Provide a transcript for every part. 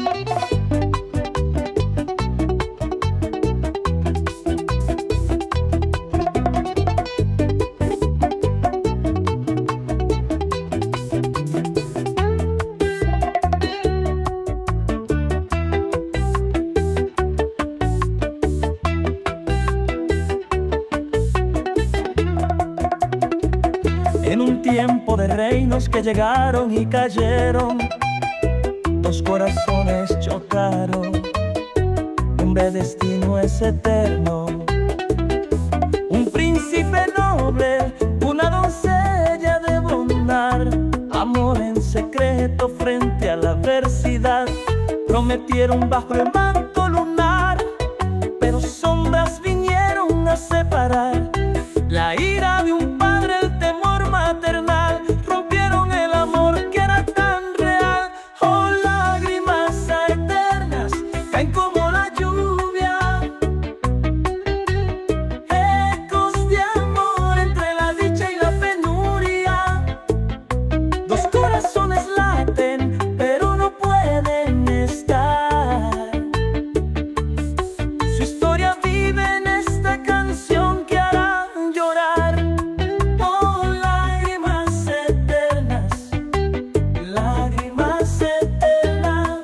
En un tiempo de reinos que llegaron y cayeron, dos corazones chocaron. Un destino es eterno, un príncipe noble, una doncella de bondad, amor en secreto frente a la adversidad. Prometieron bajo el manto lunar, pero sombras vinieron a separar. La ira de un padre, el temor maternal, rompieron el amor que era tan real. Oh, lágrimas eternas caen como la lluvia, ecos de amor entre la dicha y la penuria. Dos corazones laten, pero no pueden estar. Su historia vive en esta canción que hará llorar. Oh, lágrimas eternas, lágrimas eternas.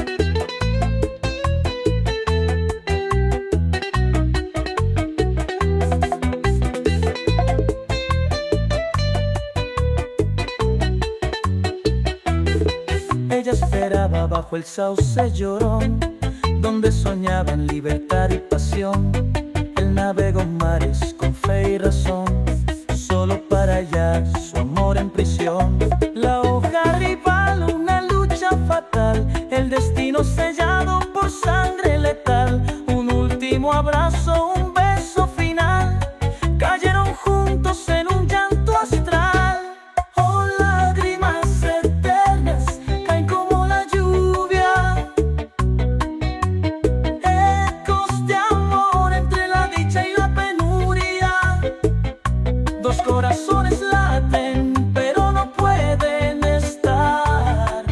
Ella esperaba bajo el sauce llorón, donde soñaba en libertad y pasión. Él navegó mares con fe y razón, solo para hallar su amor en prisión. La hoja rival, una lucha fatal, el destino sellado por sangre letal. Un último abrazo, un beso final, cayeron juntos en un llanto astral. Oh, lágrimas eternas caen como la lluvia, ecos de amor entre la dicha y la penuria. Dos corazones laten, pero no pueden estar.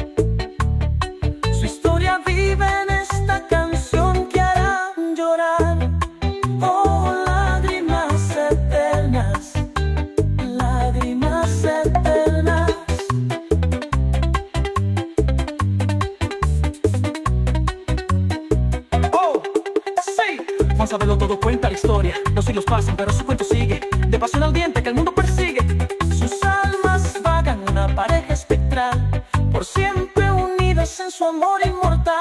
Su historia vive en esta canción que hará llorar. Oh, lágrimas eternas, lágrimas eternas. Oh, sí. Juan Sabelo todo cuenta la historia. Los siglos pasan, pero su cuento sigue. De pasión ardiente que el mundo persigue. Sus almas vagan, una pareja espectral, por siempre unidos en su amor inmortal.